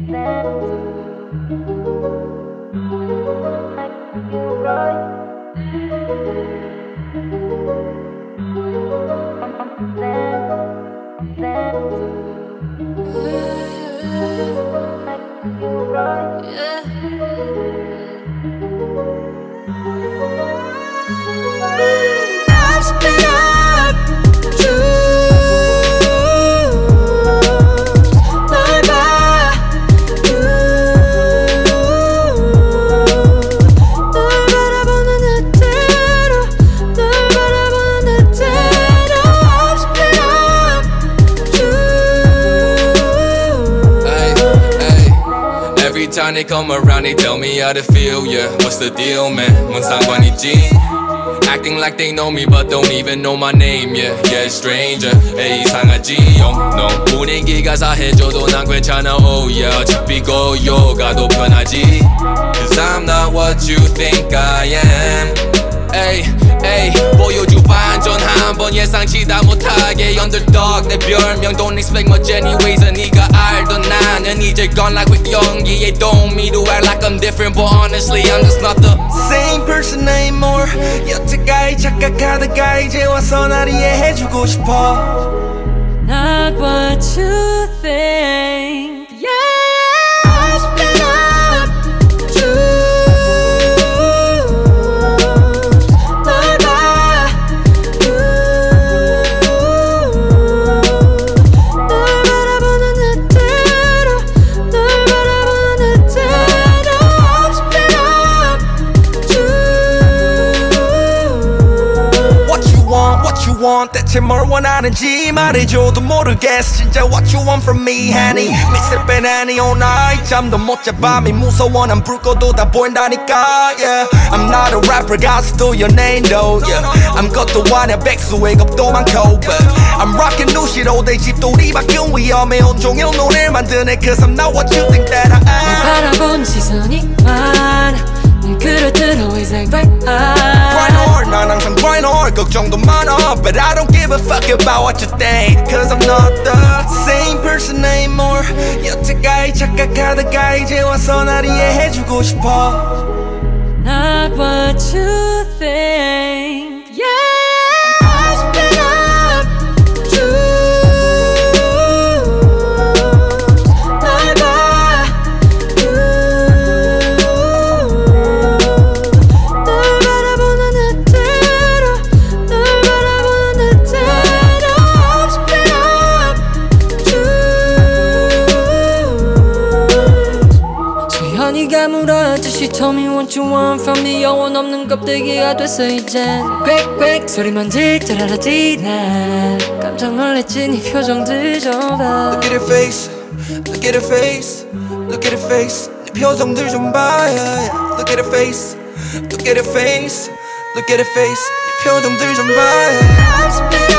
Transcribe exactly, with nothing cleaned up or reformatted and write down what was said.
I've spit up truths 널 봐 you 널 바라보는 그대로 널 바라보는 그대로 I've spit up truths. Ay, ay. Every time they come around they tell me how to feel, yeah. What's the deal, man? 뭔 상관이지? Acting like they know me but don't even know my name, yeah. Yeah, stranger, 에이 이상하지, oh no. 분위기가 사해줘도 난 괜찮아, oh yeah. 어차피 고요 가도 편하지. Cause I'm not what you think I am. 에이, 에이, 보여줘 반전 한번 예상치 다 못하게 underdog 내 별명 don't expect much anyways. 네가 알던 나는 이제 gone like with 연기에 don't me to act like I'm different but honestly I'm just not the same person anymore. 여태까지 착각하다가 이제 와서 날 이해해주고 싶어. Not what you think, yeah. I spit up truths 널 봐 you 널 바라보는 그대로 널 바라보는 그대로 I spit up truths. What you want, what you want, 대체 뭘 원하는지 말해줘도 모르겠어 진짜 what you want from me, honey. 믹스를 빼내니 all night 잠도 못 자 밤이 무서워 난 불 꺼도 다 보인다니까, yeah. I'm not a rapper, 가수도 연예인 though, yeah. I'm 것도 아냐 백수의 겁도 많고 but I'm rocking new shit all day 집돌이 바뀐 위험해 온종일 노래를 만드네 cause I'm not what you think that I 널 am. 바라본 시선이 많아 늘 그렇더러 이상 Grind hard, 난 항상 grind hard 걱정도 많아 but I don't give a fuck about what you think cause I'm not the same person anymore. 여태까지 착각하다가 이제 와서 날 이해해주고 싶어. Not what you think, yeah. I spit up truths 널 봐 you 널 바라보는 그대로 널 바라보는 그대로 I spit up truths. 수현이가 물었듯이 told me what you want from me. 영혼 없는 껍데기가 됐어 이젠 꽥꽥 소리만 질줄 알았지 난 깜짝 놀랬지 네 표정들 좀 봐. Look at her face, look at her face, look at her face. 네 표정들 좀 봐, yeah, yeah. Look at her face, look at her face, look at her face. 네 표정들 좀 봐, yeah. I'm spit